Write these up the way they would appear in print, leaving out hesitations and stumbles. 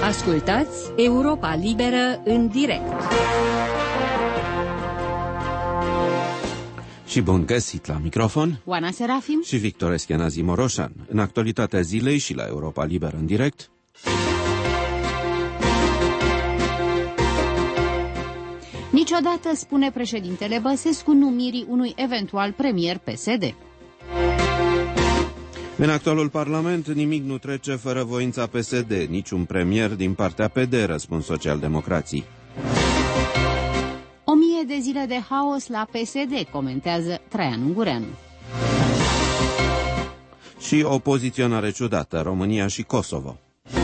Ascultați Europa Liberă în direct. Și bun găsit la microfon, Oana Serafim și Victor Eschenazi Moroșan. În actualitatea zilei și la Europa Liberă în direct. Niciodată, spune președintele Băsescu, numirii unui eventual premier PSD. În actualul Parlament, nimic nu trece fără voința PSD, niciun premier din partea PD, răspund socialdemocrații. 1000 de zile de haos la PSD, comentează Traian Ungureanu. Și o poziționare ciudată, România și Kosovo.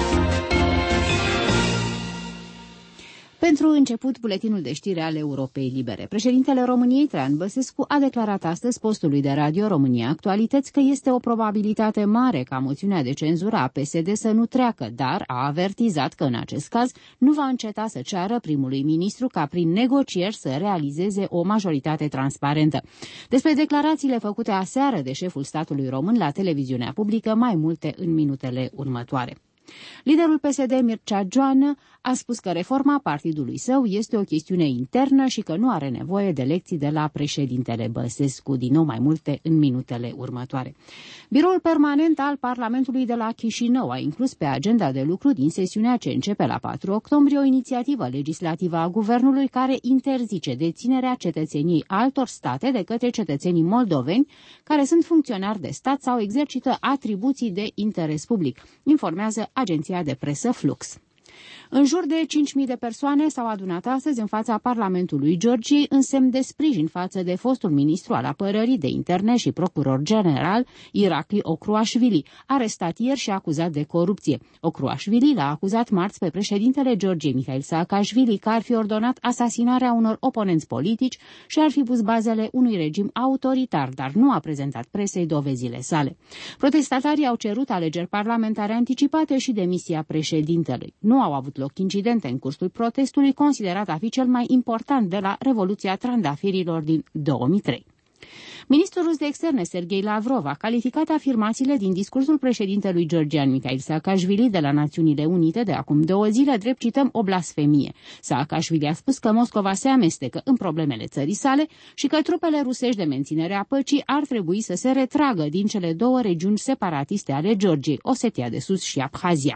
Pentru început, buletinul de știri al Europei Libere. Președintele României, Traian Băsescu, a declarat astăzi postului de radio România Actualități că este o probabilitate mare ca moțiunea de cenzură a PSD să nu treacă, dar a avertizat că în acest caz nu va înceta să ceară primului ministru ca prin negocieri să realizeze o majoritate transparentă. Despre declarațiile făcute aseară de șeful statului român la televiziunea publică, mai multe în minutele următoare. Liderul PSD, Mircea Joană, a spus că reforma partidului său este o chestiune internă și că nu are nevoie de lecții de la președintele Băsescu. Din nou mai multe în minutele următoare. Biroul permanent al Parlamentului de la Chișinău a inclus pe agenda de lucru din sesiunea ce începe la 4 octombrie o inițiativă legislativă a guvernului care interzice deținerea cetățeniei altor state de către cetățenii moldoveni care sunt funcționari de stat sau exercită atribuții de interes public, informează agenția de presă Flux. În jur de 5.000 de persoane s-au adunat astăzi în fața Parlamentului Georgiei în semn de sprijin față de fostul ministru al apărării de interne și procuror general Irakli Okruashvili, arestat ieri și acuzat de corupție. Okruashvili l-a acuzat marți pe președintele Georgiei Mihail Saakashvili că ar fi ordonat asasinarea unor oponenți politici și ar fi pus bazele unui regim autoritar, dar nu a prezentat presei dovezile sale. Protestatarii au cerut alegeri parlamentare anticipate și demisia președintelui. Nu au avut loc incidente în cursul protestului, considerat a fi cel mai important de la Revoluția Trandafirilor din 2003. Ministrul rus de externe, Sergei Lavrov, a calificat afirmațiile din discursul președintelui georgian Mihail Saakashvili de la Națiunile Unite de acum 2 zile, drept cităm, o blasfemie. Saakashvili a spus că Moscova se amestecă în problemele țării sale și că trupele rusești de menținere a păcii ar trebui să se retragă din cele 2 regiuni separatiste ale Georgiei, Osetia de Sus și Abhazia.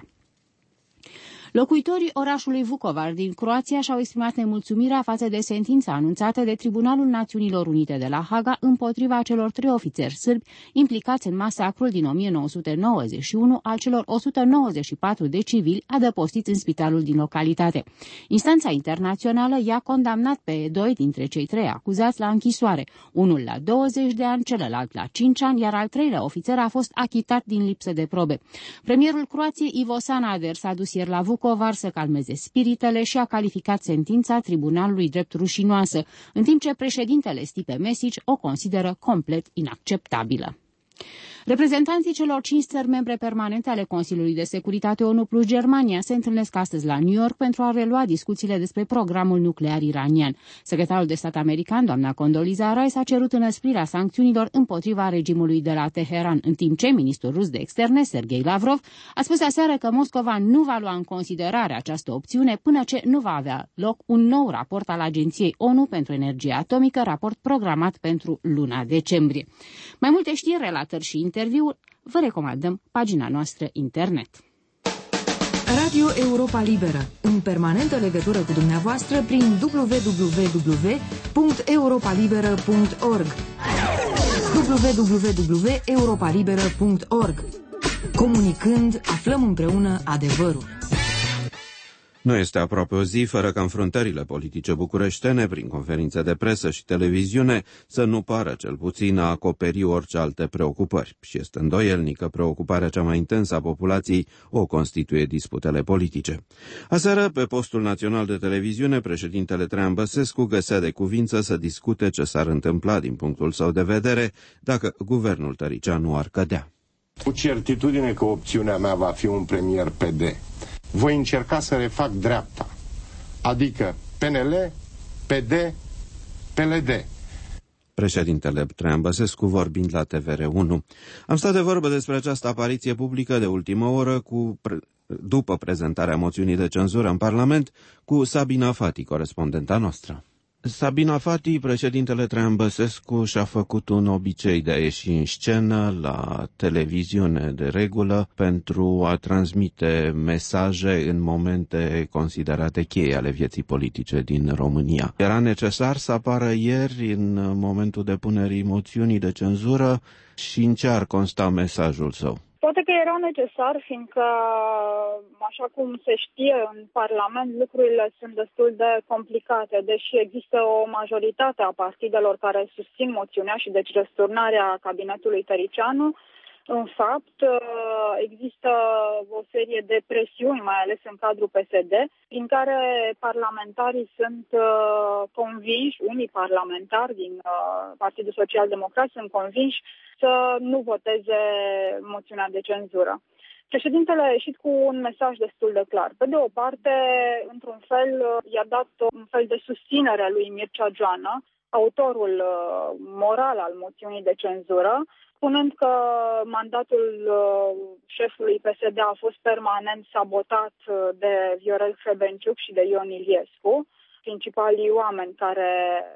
Locuitorii orașului Vukovar din Croația și-au exprimat nemulțumirea față de sentința anunțată de Tribunalul Națiunilor Unite de la Haga împotriva celor 3 ofițeri sârbi implicați în masacrul din 1991 al celor 194 de civili adăpostiți în spitalul din localitate. Instanța internațională i-a condamnat pe 2 dintre cei 3 acuzați la închisoare, unul la 20 de ani, celălalt la 5 ani, iar al 3-lea ofițer a fost achitat din lipsă de probe. Premierul Croației, Ivo Sanader, s-a dus ieri la Vukovar să calmeze spiritele și a calificat sentința tribunalului drept rușinoasă, în timp ce președintele Stipe Mesic o consideră complet inacceptabilă. Reprezentanții celor 5 țări membre permanente ale Consiliului de Securitate ONU plus Germania se întâlnesc astăzi la New York pentru a relua discuțiile despre programul nuclear iranian. Secretarul de stat american, doamna Condoleezza Rice, a cerut înăsprirea sancțiunilor împotriva regimului de la Teheran, în timp ce ministrul rus de externe, Sergei Lavrov, a spus aseară că Moscova nu va lua în considerare această opțiune până ce nu va avea loc un nou raport al Agenției ONU pentru Energie Atomică, raport programat pentru luna decembrie. Mai multe știri, relatări și interviuri, vă recomandăm pagina noastră internet. Radio Europa Liberă, în permanentă legătură cu dumneavoastră prin www.europalibera.org www.europalibera.org. Comunicând, aflăm împreună adevărul. Nu este aproape o zi fără ca înfruntările politice bucureștene, prin conferințe de presă și televiziune, să nu pară cel puțin a acoperi orice alte preocupări. Și este îndoielnic că preocuparea cea mai intensă a populației o constituie disputele politice. Aseară, pe postul național de televiziune, președintele Traian Băsescu găsea de cuvință să discute ce s-ar întâmpla din punctul său de vedere dacă guvernul Tăricianu ar cădea. Cu certitudine că opțiunea mea va fi un premier PD. Voi încerca să refac dreapta, adică PNL, PD, PLD. Președintele Traian Băsescu vorbind la TVR1. Am stat de vorbă despre această apariție publică de ultimă oră cu după prezentarea moțiunii de cenzură în Parlament, cu Sabina Fati, corespondenta noastră. Sabina Fati, președintele Traian Băsescu, și-a făcut un obicei de a ieși în scenă la televiziune de regulă pentru a transmite mesaje în momente considerate cheie ale vieții politice din România. Era necesar să apară ieri, în momentul depunerii moțiunii de cenzură, și în ce ar consta mesajul său? Poate că era necesar, fiindcă, așa cum se știe în Parlament, lucrurile sunt destul de complicate, deși există o majoritate a partidelor care susțin moțiunea și deci răsturnarea cabinetului Tăriceanu. În fapt, există o serie de presiuni, mai ales în cadrul PSD, prin care parlamentarii sunt convinși, unii parlamentari din Partidul Social Democrat sunt convinși să nu voteze moțiunea de cenzură. Președintele a ieșit cu un mesaj destul de clar. Pe de o parte, într-un fel, i-a dat un fel de susținere lui Mircea Joană, autorul moral al moțiunii de cenzură, spunând că mandatul șefului PSD a fost permanent sabotat de Viorel Hrebenciuc și de Ion Iliescu, principalii oameni care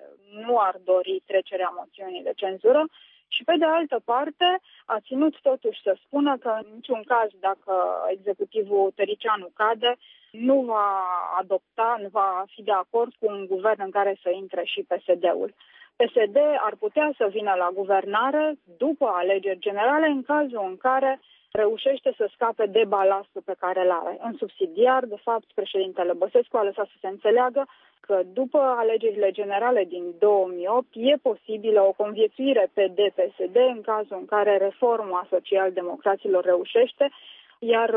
nu ar dori trecerea moțiunii de cenzură. Și pe de altă parte a ținut totuși să spună că în niciun caz, dacă executivul Tăriceanu cade, nu va adopta, nu va fi de acord cu un guvern în care să intre și PSD-ul. PSD ar putea să vină la guvernare după alegeri generale în cazul în care reușește să scape de balastul pe care îl are. În subsidiar, de fapt, președintele Băsescu a lăsat să se înțeleagă că după alegerile generale din 2008 e posibilă o conviețuire PD-PSD în cazul în care reforma social-democraților reușește, iar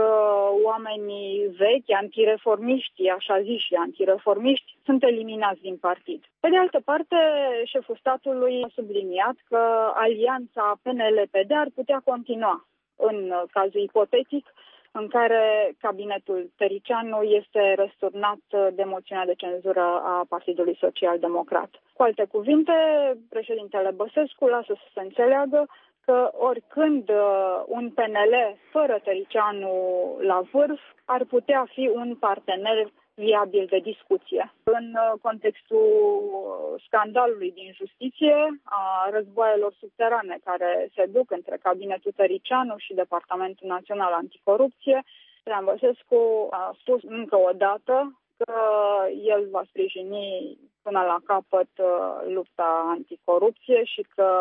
oamenii vechi, antireformiștii, așa ziși antireformiști, sunt eliminați din partid. Pe de altă parte, șeful statului a subliniat că alianța PNL-PD ar putea continua în cazul ipotetic în care cabinetul Tăriceanu este răsturnat de moțiunea de cenzură a Partidului Social Democrat. Cu alte cuvinte, președintele Băsescu lasă să se înțeleagă că oricând un PNL fără Tăriceanu la vârf ar putea fi un partener viabil de discuție. În contextul scandalului din justiție, a războaielor subterane care se duc între cabinetul Tăriceanu și Departamentul Național Anticorupție, Traian Băsescu a spus încă o dată că el va sprijini până la capăt lupta anticorupție și că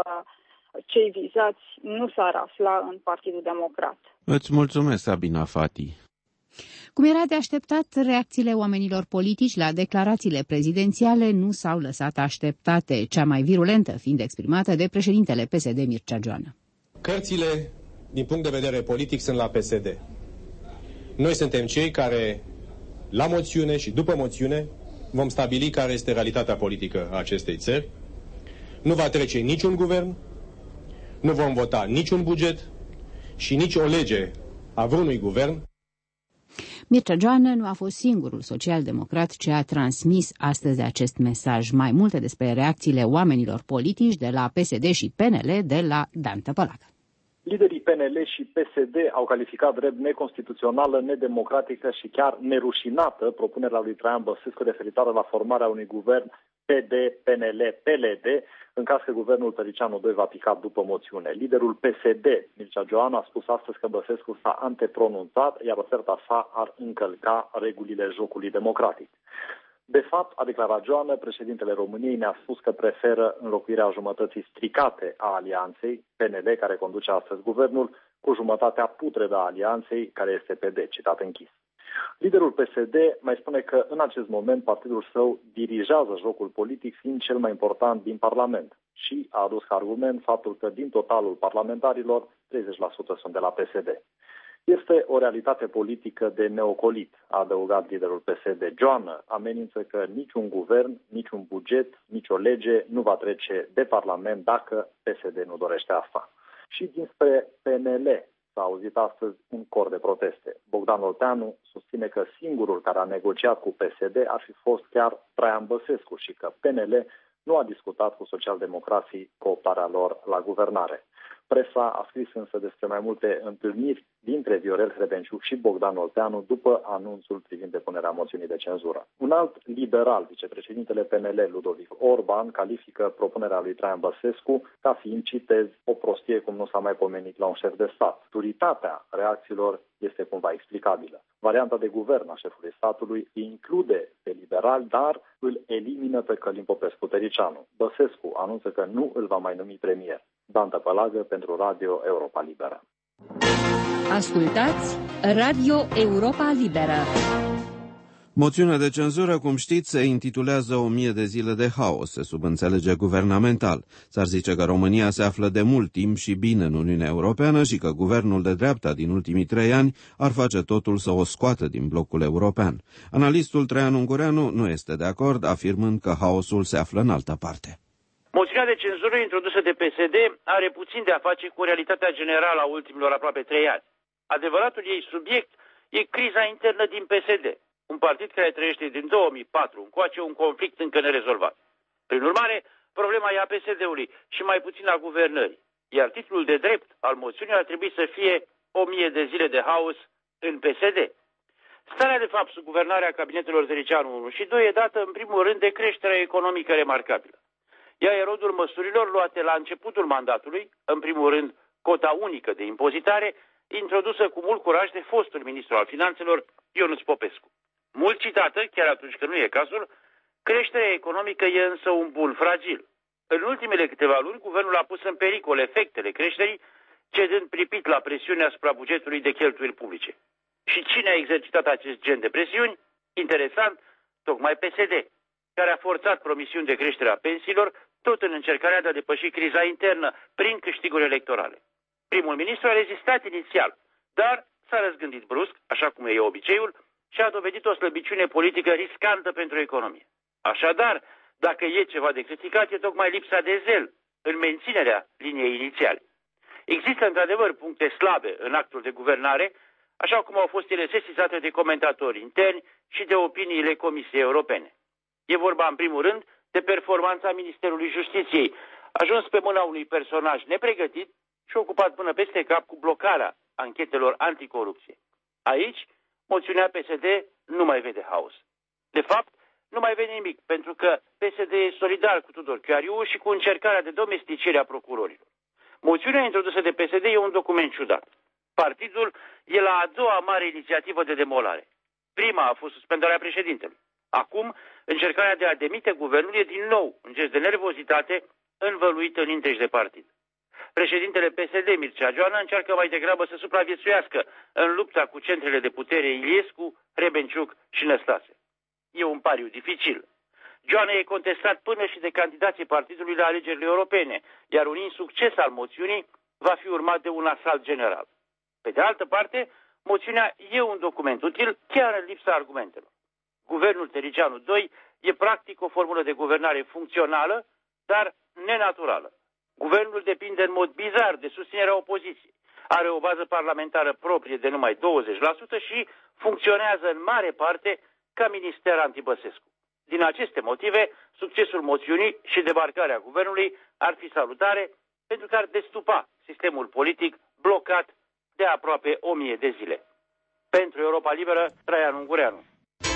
cei vizați nu s-ar afla în Partidul Democrat. Îți mulțumesc, Sabina Fati. Cum era de așteptat, reacțiile oamenilor politici la declarațiile prezidențiale nu s-au lăsat așteptate, cea mai virulentă fiind exprimată de președintele PSD Mircea Joană. Cărțile, din punct de vedere politic, sunt la PSD. Noi suntem cei care, la moțiune și după moțiune, vom stabili care este realitatea politică a acestei țări. Nu va trece niciun guvern, nu vom vota niciun buget și nici o lege a vreunui guvern. Mircea Joană nu a fost singurul social-democrat ce a transmis astăzi acest mesaj. Mai multe despre reacțiile oamenilor politici de la PSD și PNL de la Dan Tăpălacă. Liderii PNL și PSD au calificat drept neconstituțională, nedemocratică și chiar nerușinată propunerea lui Traian Băsescu referitoare la formarea unui guvern PD-PNL-PLD în caz că guvernul Tăriceanu II va pica după moțiune. Liderul PSD, Mircea Joană, a spus astăzi că Băsescu s-a antepronunțat, iar oferta sa ar încălca regulile jocului democratic. De fapt, a declarat Joană, președintele României ne-a spus că preferă înlocuirea jumătății stricate a alianței, PNL, care conduce astăzi guvernul, cu jumătatea putredă a alianței, care este PD, citat închis. Liderul PSD mai spune că în acest moment partidul său dirigează jocul politic, fiind cel mai important din Parlament și a adus ca argument faptul că din totalul parlamentarilor 30% sunt de la PSD. Este o realitate politică de neocolit, a adăugat liderul PSD. Joană amenință că niciun guvern, niciun buget, nicio lege nu va trece de Parlament dacă PSD nu dorește asta. Și dinspre PNL s-a auzit astăzi un cor de proteste. Bogdan Olteanu susține că singurul care a negociat cu PSD ar fi fost chiar Traian Băsescu și că PNL nu a discutat cu socialdemocrații cooptarea lor la guvernare. Presa a scris însă despre mai multe întâlniri dintre Viorel Hrebenciuc și Bogdan Olteanu după anunțul privind depunerea moțiunii de cenzură. Un alt liberal, vicepreședintele PNL, Ludovic Orban, califică propunerea lui Traian Băsescu ca fiind, citez, o prostie cum nu s-a mai pomenit la un șef de stat. Duritatea reacțiilor este cumva explicabilă. Varianta de guvern a șefului statului include pe liberali, dar îl elimină pe Călin Popescu-Tăricianu. Băsescu anunță că nu îl va mai numi premier. Dan Tăpălagă pentru Radio Europa Liberă. Ascultați Radio Europa Liberă. Moțiunea de cenzură, cum știți, se intitulează 1000 de zile de haos, se subînțelege guvernamental. S-ar zice că România se află de mult timp și bine în Uniunea Europeană și că guvernul de dreapta din ultimii 3 ani ar face totul să o scoată din blocul european. Analistul Traian Ungureanu nu este de acord, afirmând că haosul se află în altă parte. Moțiunea de cenzură introdusă de PSD are puțin de a face cu realitatea generală a ultimilor aproape 3 ani. Adevăratul ei subiect e criza internă din PSD, un partid care trăiește din 2004 încoace un conflict încă nerezolvat. Prin urmare, problema e a PSD-ului și mai puțin a guvernării, iar titlul de drept al moțiunii ar trebui să fie 1000 de zile de haos în PSD. Starea de fapt sub guvernarea cabinetelor Tăricianu 1 și 2 e dată în primul rând de creșterea economică remarcabilă. Ea e rodul măsurilor luate la începutul mandatului, în primul rând cota unică de impozitare, introdusă cu mult curaj de fostul ministru al finanțelor, Ionuț Popescu. Mult citată, chiar atunci când nu e cazul, creșterea economică e însă un bun fragil. În ultimele câteva luni, guvernul a pus în pericol efectele creșterii, cedând pripit la presiunea asupra bugetului de cheltuieli publice. Și cine a exercitat acest gen de presiuni? Interesant, tocmai PSD, care a forțat promisiuni de creștere a pensiilor, tot în încercarea de a depăși criza internă prin câștiguri electorale. Primul ministru a rezistat inițial, dar s-a răzgândit brusc, așa cum e obiceiul, și a dovedit o slăbiciune politică riscantă pentru economie. Așadar, dacă e ceva de criticat, e tocmai lipsa de zel în menținerea liniei inițiale. Există într-adevăr puncte slabe în actul de guvernare, așa cum au fost ele sesizate de comentatori interni și de opiniile Comisiei Europene. E vorba, în primul rând, de performanța Ministerului Justiției, ajuns pe mâna unui personaj nepregătit și ocupat până peste cap cu blocarea anchetelor anticorupție. Aici, moțiunea PSD nu mai vede haos. De fapt, nu mai vede nimic, pentru că PSD e solidar cu Tudor Chiariu și cu încercarea de domesticire a procurorilor. Moțiunea introdusă de PSD e un document ciudat. Partidul e la a doua mare inițiativă de demolare. Prima a fost suspendarea președintelui. Acum, încercarea de a demite guvernul e din nou un gest de nervozitate învăluită în intrigi de partid. Președintele PSD, Mircea Joană, încearcă mai degrabă să supraviețuiască în lupta cu centrele de putere Iliescu, Hrebenciuc și Năstase. E un pariu dificil. Joană e contestat până și de candidații partidului la alegerile europene, iar un insucces al moțiunii va fi urmat de un asalt general. Pe de altă parte, moțiunea e un document util chiar în lipsa argumentelor. Guvernul Tăricianu 2 e practic o formulă de guvernare funcțională, dar nenaturală. Guvernul depinde în mod bizar de susținerea opoziției. Are o bază parlamentară proprie de numai 20% și funcționează în mare parte ca minister anti-Băsescu. Din aceste motive, succesul moțiunii și debarcarea guvernului ar fi salutare pentru că ar destupa sistemul politic blocat de aproape 1000 de zile. Pentru Europa Liberă, Traian Ungureanu.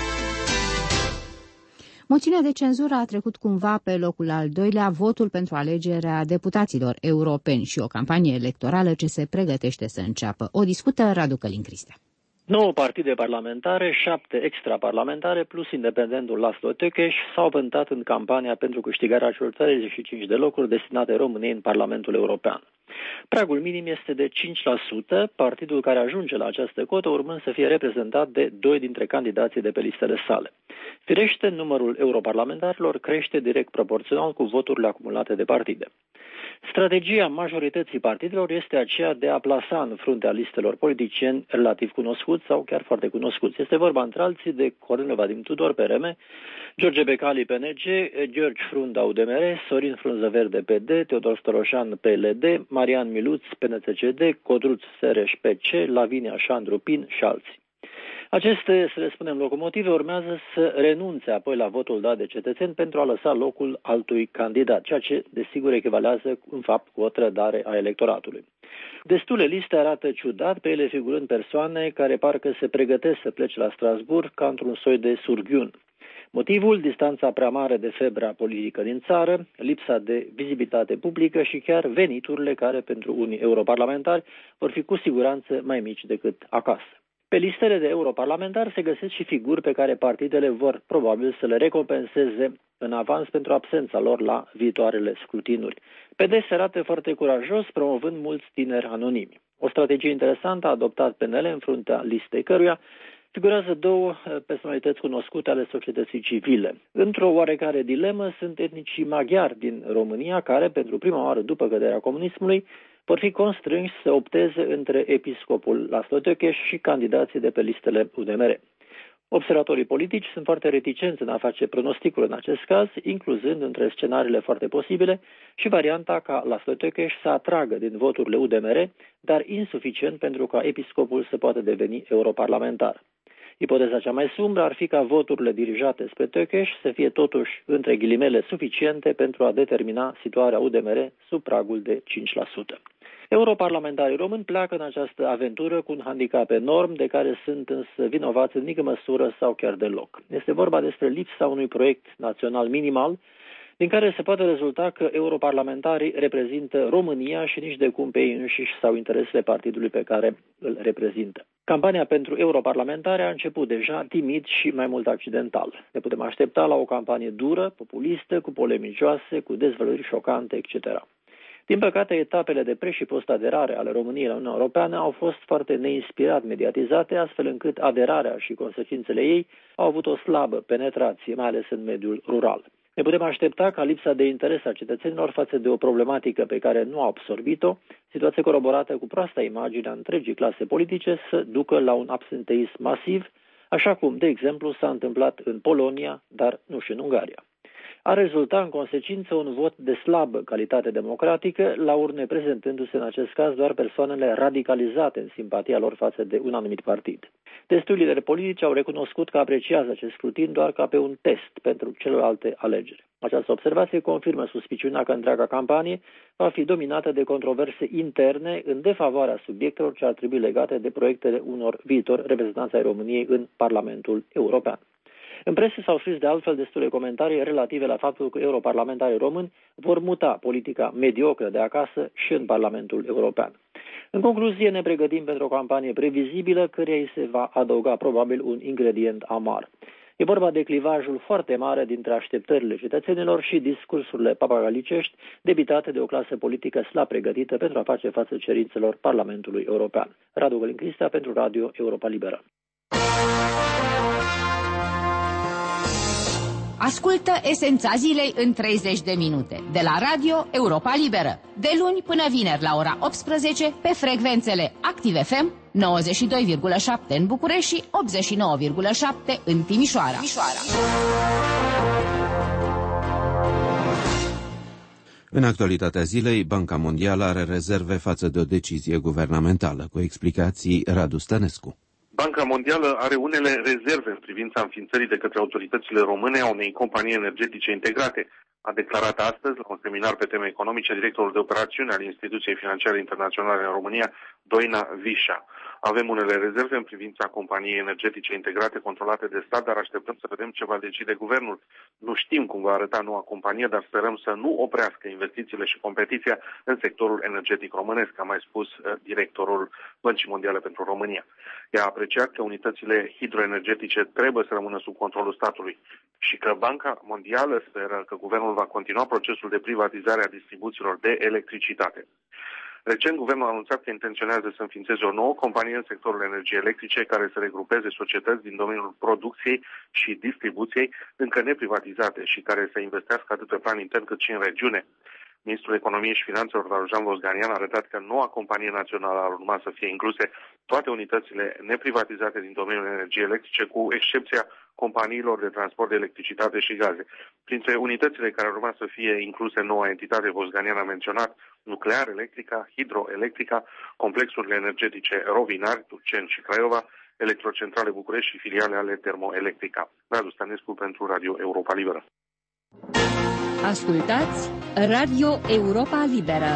Moțiunea de cenzură a trecut cumva pe locul al doilea, votul pentru alegerea deputaților europeni și o campanie electorală ce se pregătește să înceapă. O discută Radu Călin Cristea. 9 partide parlamentare, 7 extraparlamentare plus independentul Laszlo Tőkés s-au vântat în campania pentru câștigarea celor 35 de locuri destinate României în Parlamentul European. Pragul minim este de 5%, partidul care ajunge la această cotă urmând să fie reprezentat de 2 dintre candidații de pe listele sale. Firește, numărul europarlamentarilor crește direct proporțional cu voturile acumulate de partide. Strategia majorității partidelor este aceea de a plasa în fruntea listelor politicieni relativ cunoscuți sau chiar foarte cunoscuți. Este vorba între alții de Cornel Vadim Tudor, PRM, George Becali, PNG, George Frunda, UDMR, Sorin Frunză Verde, PD, Teodor Storoșan, PLD, Marian Miluț, PNCCD, Codruț Sereș, PC, Lavinia Șandru, PIN și alții. Aceste, să le spunem, locomotive urmează să renunțe apoi la votul dat de cetățeni pentru a lăsa locul altui candidat, ceea ce, desigur, echivalează în fapt cu o trădare a electoratului. Destule liste arată ciudat, pe ele figurând persoane care parcă se pregătesc să plece la Strasbourg ca într-un soi de surghiun. Motivul, distanța prea mare de febra politică din țară, lipsa de vizibilitate publică și chiar veniturile care pentru unii europarlamentari vor fi cu siguranță mai mici decât acasă. Pe listele de europarlamentari se găsesc și figuri pe care partidele vor probabil să le recompenseze în avans pentru absența lor la viitoarele scrutinuri. PD se arată foarte curajos, promovând mulți tineri anonimi. O strategie interesantă a adoptat PNL în fruntea listei căruia figurează două personalități cunoscute ale societății civile. Într-o oarecare dilemă sunt etnicii maghiari din România, care, pentru prima oară după căderea comunismului, vor fi constrânși să opteze între episcopul Laszlo Tőkés și candidații de pe listele UDMR. Observatorii politici sunt foarte reticenți în a face pronosticul în acest caz, incluzând între scenariile foarte posibile și varianta ca Laszlo Tőkés să atragă din voturile UDMR, dar insuficient pentru ca episcopul să poată deveni europarlamentar. Ipoteza cea mai sumbră ar fi ca voturile dirijate spre Tőkés să fie totuși, între ghilimele, suficiente pentru a determina situarea UDMR sub pragul de 5%. Europarlamentarii români pleacă în această aventură cu un handicap enorm, de care sunt însă vinovați în mică măsură sau chiar deloc. Este vorba despre lipsa unui proiect național minimal, din care se poate rezulta că europarlamentarii reprezintă România și nici de cum pe ei înșiși sau interesele partidului pe care îl reprezintă. Campania pentru europarlamentare a început deja timid și mai mult accidental. Ne putem aștepta la o campanie dură, populistă, cu polemici joase, cu dezvăluiri șocante, etc. Din păcate, etapele de pre- și post-aderare ale României la Uniunea Europeană au fost foarte neinspirat mediatizate, astfel încât aderarea și consecințele ei au avut o slabă penetrație, mai ales în mediul rural. Ne putem aștepta ca lipsa de interes a cetățenilor față de o problematică pe care nu au absorbit-o, situație coroborată cu proasta imagine a întregii clase politice, să ducă la un absenteism masiv, așa cum, de exemplu, s-a întâmplat în Polonia, dar nu și în Ungaria. Ar rezulta în consecință un vot de slabă calitate democratică, la urne prezentându-se în acest caz doar persoanele radicalizate în simpatia lor față de un anumit partid. Destui lideri politici au recunoscut că apreciază acest scrutin doar ca pe un test pentru celelalte alegeri. Această observație confirmă suspiciunea că întreaga campanie va fi dominată de controverse interne în defavoarea subiectelor ce ar trebui legate de proiectele unor viitori reprezentanți ai României în Parlamentul European. În presă s-au scris de altfel destule comentarii relative la faptul că europarlamentarii români vor muta politica mediocră de acasă și în Parlamentul European. În concluzie, ne pregătim pentru o campanie previzibilă, căreia îi se va adăuga probabil un ingredient amar. E vorba de clivajul foarte mare dintre așteptările cetățenilor și discursurile papagalicești debitate de o clasă politică slab pregătită pentru a face față cerințelor Parlamentului European. Radu Gălin Cristea pentru Radio Europa Liberă. Ascultă esența zilei în 30 de minute, de la Radio Europa Liberă, de luni până vineri la ora 18 pe frecvențele Active FM 92,7 în București și 89,7 în Timișoara. În actualitatea zilei, Banca Mondială are rezerve față de o decizie guvernamentală. Cu explicații, Radu Stănescu. Banca Mondială are unele rezerve în privința înființării de către autoritățile române a unei companii energetice integrate. A declarat astăzi, la un seminar pe teme economice, directorul de operațiune al Instituției Financiare Internaționale în România, Doina Vișa. Avem unele rezerve în privința companiei energetice integrate controlate de stat, dar așteptăm să vedem ce va decide guvernul. Nu știm cum va arăta noua companie, dar sperăm să nu oprească investițiile și competiția în sectorul energetic românesc, a mai spus directorul Băncii Mondiale pentru România. Ea a apreciat că unitățile hidroenergetice trebuie să rămână sub controlul statului și că Banca Mondială speră că guvernul va continua procesul de privatizare a distribuțiilor de electricitate. Recent, guvernul a anunțat că intenționează să înființeze o nouă companie în sectorul energiei electrice care să regrupeze societăți din domeniul producției și distribuției încă neprivatizate și care să investească atât pe plan intern cât și în regiune. Ministrul Economiei și Finanțelor, Varujan Vosganian, a arătat că noua companie națională ar urma să fie incluse toate unitățile neprivatizate din domeniul energiei electrice, cu excepția companiilor de transport de electricitate și gaze. Printre unitățile care ar urma să fie incluse noua entitate, Vosganian a menționat nuclear electrica, hidroelectrica, complexurile energetice Rovinari, Turceni și Craiova, Electrocentrale București și filiale ale Termoelectrica. Radu Stănescu pentru Radio Europa Liberă. Ascultați Radio Europa Liberă.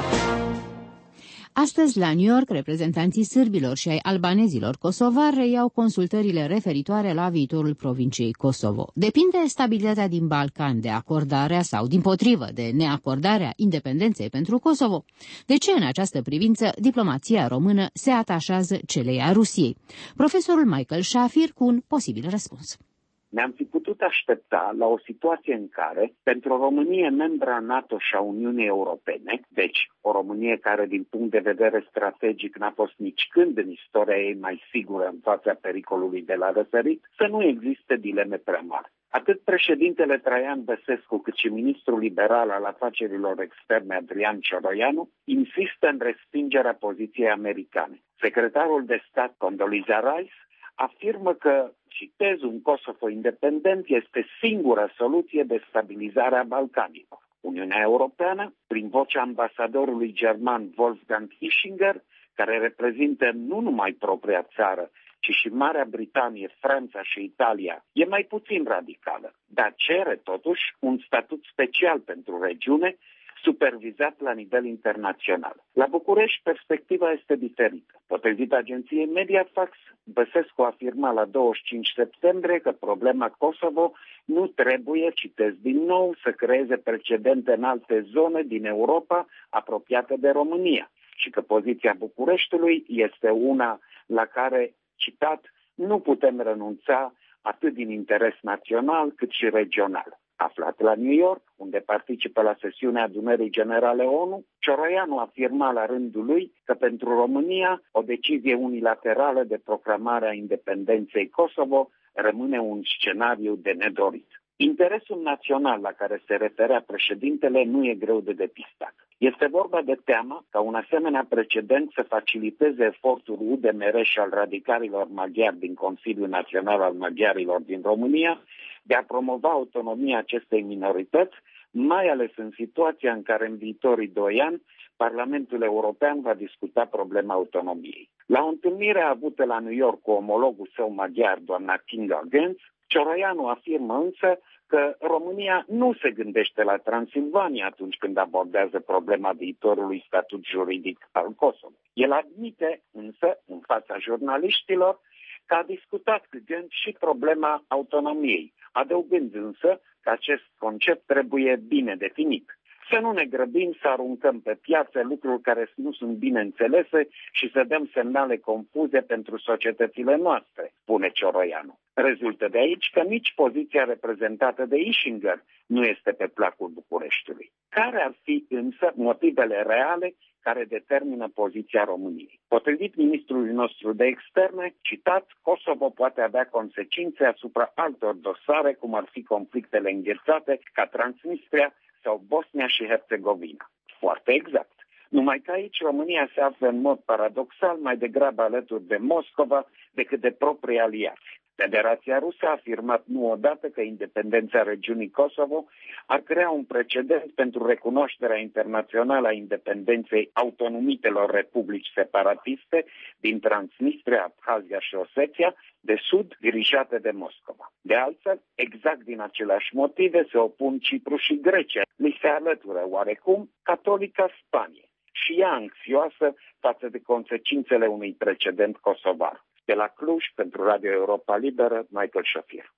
Astăzi, la New York, reprezentanții sârbilor și ai albanezilor kosovari reiau consultările referitoare la viitorul provinciei Kosovo. Depinde stabilitatea din Balcan de acordarea sau, dimpotrivă, de neacordarea independenței pentru Kosovo. De ce, în această privință, diplomația română se atașează celei a Rusiei? Profesorul Michael Shafir cu un posibil răspuns. Ne-am fi putut aștepta la o situație în care, pentru o Românie membra NATO și a Uniunii Europene, deci o Românie care din punct de vedere strategic n-a fost nici când în istoria ei mai sigură în fața pericolului de la răsărit, să nu existe dileme prea mari. Atât președintele Traian Băsescu cât și ministrul liberal al afacerilor externe Adrian Cioroianu insistă în respingerea poziției americane. Secretarul de stat Condoleezza Rice afirmă că, citez, un Kosovo independent este singura soluție de stabilizare a Balcanilor. Uniunea Europeană, prin vocea ambasadorului german Wolfgang Ischinger, care reprezintă nu numai propria țară, ci și Marea Britanie, Franța și Italia, e mai puțin radicală, dar cere totuși un statut special pentru regiune, supervizat la nivel internațional. La București, perspectiva este diferită. Potrivit agenției Mediafax, Băsescu afirma la 25 septembrie că problema Kosovo nu trebuie, citez din nou, să creeze precedente în alte zone din Europa apropiate de România și că poziția Bucureștiului este una la care, citat, nu putem renunța atât din interes național cât și regional. Aflat la New York, unde participă la sesiunea Adunării Generale ONU, Cioroianu afirma la rândul lui că pentru România o decizie unilaterală de proclamare a independenței Kosovo rămâne un scenariu de nedorit. Interesul național la care se referea președintele nu e greu de depistat. Este vorba de teama ca un asemenea precedent să faciliteze efortul UDMR și al radicalilor maghiari din Consiliul Național al Maghiarilor din România de a promova autonomia acestei minorități, mai ales în situația în care în viitorii 2 ani Parlamentul European va discuta problema autonomiei. La o întâlnire avută la New York cu omologul său maghiar, doamna Kinga Gönz, Cioroianu afirmă însă că România nu se gândește la Transilvania atunci când abordează problema viitorului statut juridic al Kosovo. El admite însă, în fața jurnaliștilor, că a discutat cu Gönz și problema autonomiei, adăugând însă că acest concept trebuie bine definit. Să nu ne grăbim să aruncăm pe piață lucruri care nu sunt bine înțelese și să dăm semnale confuze pentru societățile noastre, spune Cioroianu. Rezultă de aici că nici poziția reprezentată de Ischinger nu este pe placul Bucureștiului. Care ar fi însă motivele reale care determină poziția României? Potrivit ministrului nostru de externe, citat, Kosovo poate avea consecințe asupra altor dosare, cum ar fi conflictele înghețate ca Transnistria sau Bosnia și Herțegovina. Foarte exact. Numai că aici România se află în mod paradoxal mai degrabă alături de Moscova decât de proprii aliați. Federația Rusă a afirmat nu odată că independența regiunii Kosovo ar crea un precedent pentru recunoașterea internațională a independenței autonomitelor republici separatiste din Transnistria, Abhazia și Osetia de sud, dirijate de Moscova. De altfel, exact din aceleași motive se opun Cipru și Grecia. Li se alătură oarecum catolica Spanie și ea anxioasă față de consecințele unui precedent kosovar. De la Cluj, pentru Radio Europa Liberă, Michael Shafir.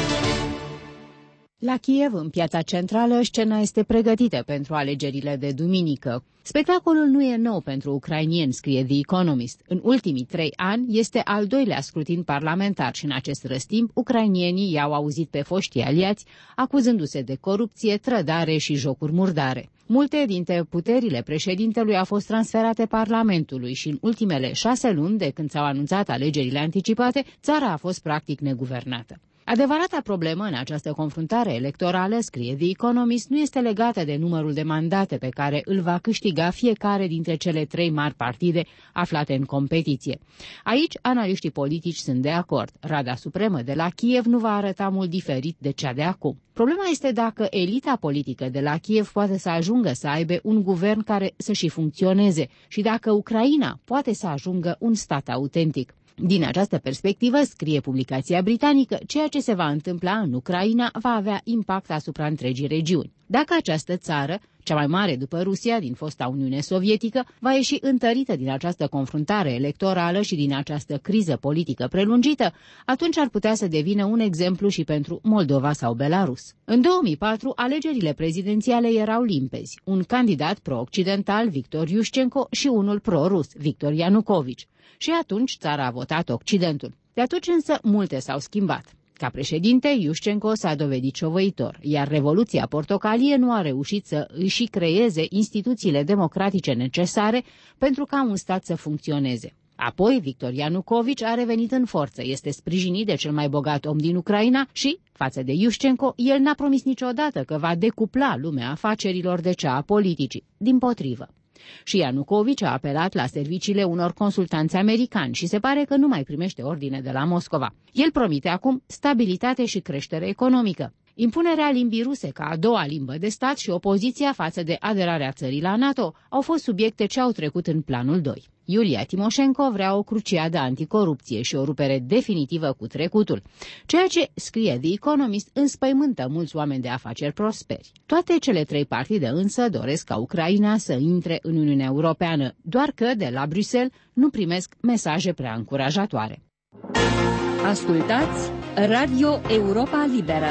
La Kiev, în piața centrală, scena este pregătită pentru alegerile de duminică. Spectacolul nu e nou pentru ucrainieni, scrie The Economist. În ultimii 3 ani este al 2-lea scrutin parlamentar și în acest răstimp ucrainienii i-au auzit pe foștii aliați acuzându-se de corupție, trădare și jocuri murdare. Multe dintre puterile președintelui au fost transferate Parlamentului și în ultimele 6 luni, de când s-au anunțat alegerile anticipate, țara a fost practic neguvernată. Adevărata problemă în această confruntare electorală, scrie The Economist, nu este legată de numărul de mandate pe care îl va câștiga fiecare dintre cele 3 mari partide aflate în competiție. Aici, analiștii politici sunt de acord. Rada Supremă de la Kiev nu va arăta mult diferit de cea de acum. Problema este dacă elita politică de la Kiev poate să ajungă să aibă un guvern care să și funcționeze și dacă Ucraina poate să ajungă un stat autentic. Din această perspectivă, scrie publicația britanică, ceea ce se va întâmpla în Ucraina va avea impact asupra întregii regiuni. Dacă această țară, cea mai mare după Rusia din fosta Uniune Sovietică, va ieși întărită din această confruntare electorală și din această criză politică prelungită, atunci ar putea să devină un exemplu și pentru Moldova sau Belarus. În 2004, alegerile prezidențiale erau limpezi. Un candidat pro-occidental, Victor Yushchenko, și unul pro-rus, Victor Yanukovych. Și atunci țara a votat Occidentul. De atunci însă multe s-au schimbat. Ca președinte, Yushchenko s-a dovedit șovăitor, iar Revoluția Portocalie nu a reușit să își creeze instituțiile democratice necesare pentru ca un stat să funcționeze. Apoi, Victor Yanukovych a revenit în forță, este sprijinit de cel mai bogat om din Ucraina și, față de Yushchenko, el n-a promis niciodată că va decupla lumea afacerilor de cea a politicii. Dimpotrivă. Și Yanukovych a apelat la serviciile unor consultanți americani și se pare că nu mai primește ordine de la Moscova. El promite acum stabilitate și creștere economică. Impunerea limbii ruse ca a doua limbă de stat și opoziția față de aderarea țării la NATO au fost subiecte ce au trecut în planul 2. Iulia Timoșenko vrea o cruciadă anticorupție și o rupere definitivă cu trecutul, ceea ce, scrie The Economist, înspăimântă mulți oameni de afaceri prosperi. Toate cele trei partide însă doresc ca Ucraina să intre în Uniunea Europeană, doar că de la Bruxelles nu primesc mesaje prea încurajatoare. Ascultați Radio Europa Liberă.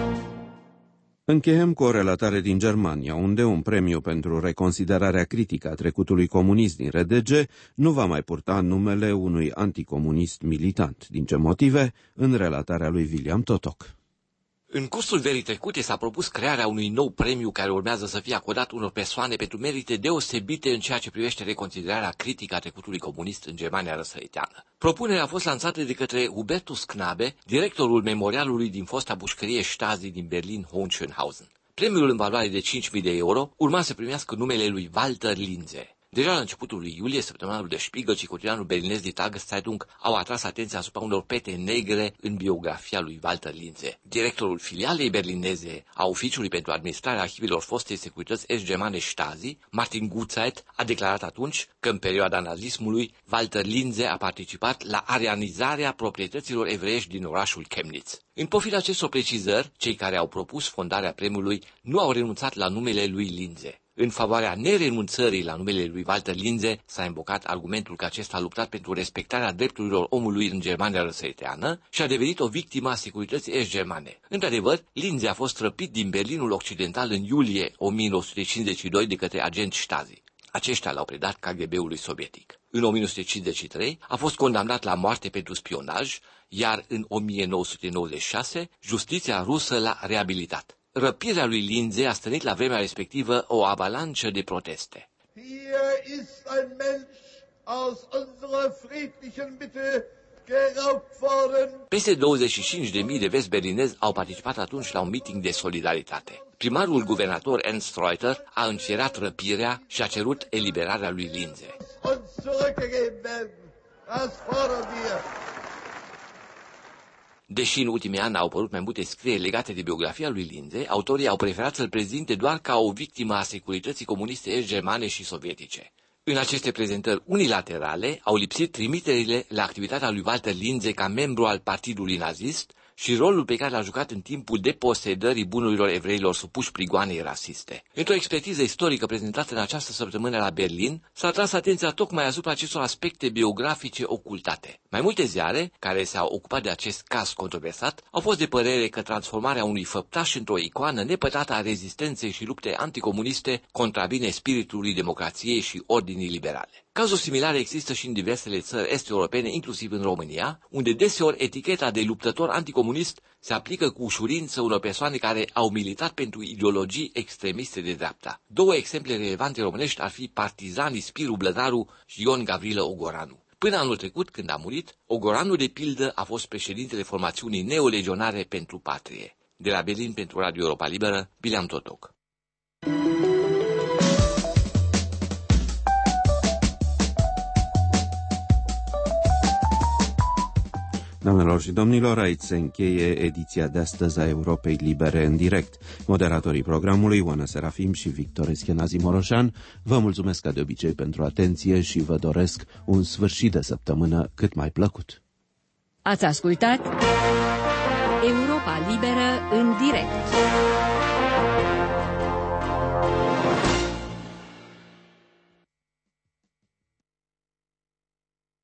Încheiem cu o relatare din Germania, unde un premiu pentru reconsiderarea critică a trecutului comunist din RDG nu va mai purta numele unui anticomunist militant. Din ce motive? În relatarea lui William Totok. În cursul verii trecute s-a propus crearea unui nou premiu care urmează să fie acordat unor persoane pentru merite deosebite în ceea ce privește reconsiderarea critică a trecutului comunist în Germania răsăriteană. Propunerea a fost lansată de către Hubertus Knabe, directorul memorialului din fosta pușcărie Stasi din Berlin-Hohenschönhausen. Premiul în valoare de 5.000 de euro urma să primească numele lui Walter Linze. Deja la începutul lui iulie, săptămânalul Der Spiegel și cotidianul berlinez Die Tageszeitung au atras atenția asupra unor pete negre în biografia lui Walter Linze. Directorul filialei berlineze a Oficiului pentru Administrarea Arhivelor Fostei Securități Est-Germane Stasi, Martin Gutzeit, a declarat atunci că în perioada nazismului Walter Linze a participat la arianizarea proprietăților evreiești din orașul Chemnitz. În pofida acestor precizări, cei care au propus fondarea premiului nu au renunțat la numele lui Linze. În favoarea nerenunțării la numele lui Walter Linze s-a invocat argumentul că acesta a luptat pentru respectarea drepturilor omului în Germania răsăriteană și a devenit o victimă a securității est-germane. Într-adevăr, Linze a fost răpit din Berlinul Occidental în iulie 1952 de către agenți Stasi. Aceștia l-au predat KGB-ului sovietic. În 1953 a fost condamnat la moarte pentru spionaj, iar în 1996 justiția rusă l-a reabilitat. Răpirea lui Linze a stârnit la vremea respectivă o avalanșă de proteste. Peste 25.000 de vest berlinezi au participat atunci la un meeting de solidaritate. Primarul guvernator Ernst Reuter a înfierat răpirea și a cerut eliberarea lui Linze. Deși în ultimii ani au apărut mai multe scrieri legate de biografia lui Linze, autorii au preferat să-l prezinte doar ca o victimă a securității comuniste est-germane și sovietice. În aceste prezentări unilaterale au lipsit trimiterile la activitatea lui Walter Linze ca membru al partidului nazist și rolul pe care l-a jucat în timpul deposedării bunurilor evreilor supuși prigoanei rasiste. Într-o expertiză istorică prezentată în această săptămână la Berlin, s-a tras atenția tocmai asupra acestor aspecte biografice ocultate. Mai multe ziare, care s-au ocupat de acest caz controversat, au fost de părere că transformarea unui făptaș într-o icoană nepătată a rezistenței și lupte anticomuniste contravine spiritului democrației și ordinii liberale. Cazuri similare există și în diversele țări est-europene, inclusiv în România, unde deseori eticheta de luptător anticomunist se aplică cu ușurință unor persoane care au militat pentru ideologii extremiste de dreapta. Două exemple relevante românești ar fi partizanii Spiru Blădaru și Ion Gavrilă Ogoranu. Până anul trecut, când a murit, Ogoranu, de pildă, a fost președintele formațiunii neolegionare pentru patrie. De la Berlin, pentru Radio Europa Liberă, William Totok. Doamnelor și domnilor, aici se încheie ediția de astăzi a Europei Libere în direct. Moderatorii programului, Oana Serafim și Victor Eschenazi Moroșan, vă mulțumesc ca de obicei pentru atenție și vă doresc un sfârșit de săptămână cât mai plăcut. Ați ascultat Europa Liberă în direct.